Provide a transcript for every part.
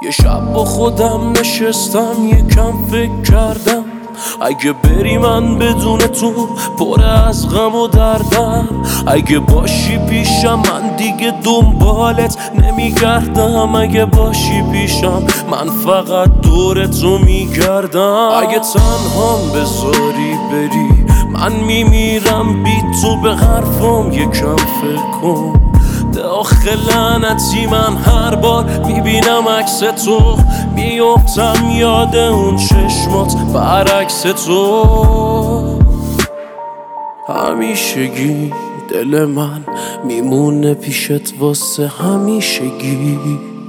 یه شب با خودم نشستم یکم فکر کردم اگه بری من بدون تو پر از غم و دردم. اگه باشی پیشم من دیگه دنبالت نمیگردم. اگه باشی پیشم من فقط دور تو میگردم. اگه تنهام بذاری بری من میمیرم بی تو. به حرفم یکم فکر کن. داخل لعنتی من هر بار میبینم عکس تو میافتم یاد اون چشمات برعکس تو. همیشگی دل من میمونه پیشت واسه همیشگی.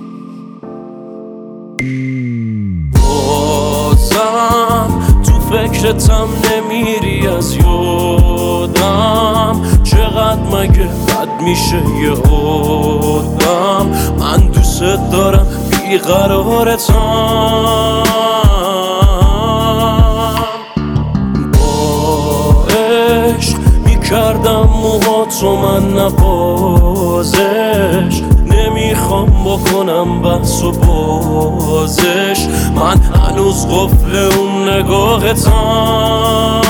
بازم تو فکرتم نمیری از یادم. چقدر مگه بد میشه یه آدم. من دوست دارم بیقرارتم. با عشق میکردم موهاتو من نوازش. نمیخوام بکنم بحث و بازش. من هنوز قفل اون نگاهتم.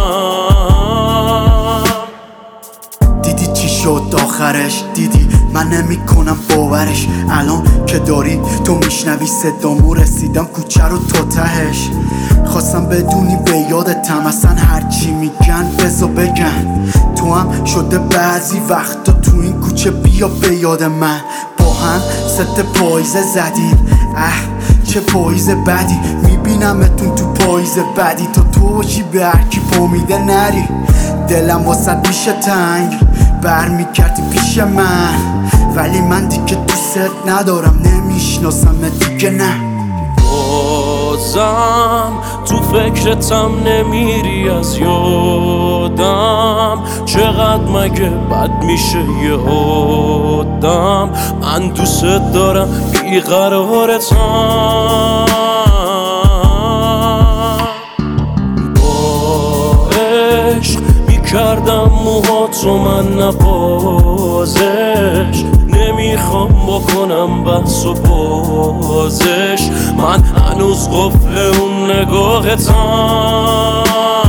دیدی چی شد آخرش؟ دیدی من نمی کنم باورش. الان که داری تو میشنوی صدامو رسیدم کوچه رو تا تهش. خواستم بدونی به یادتم اصلا هرچی میگن بزا بگن. تو هم شده بعضی وقتا تو این کوچه بیا به یاد من. با هم ست پاییزه زدیم. چه پاییز بدی. میبینمتون تو پاییز بدی. تو باشی به هرکی پا میده نری. دلم واسد میشه تنگ برمیگردی پیش من. ولی من دیگه دوست ندارم نمیشناسم دیگه نه. بازم تو فکرتم نمیری از یادم. چقدر مگه بد میشه یه آدم. من دوست دارم بیقرارتم. با عشق میکردم موهاتو من نوازش. نمیخوام بکنم بحث و بازش. من هنوز قفل اون نگاهتم.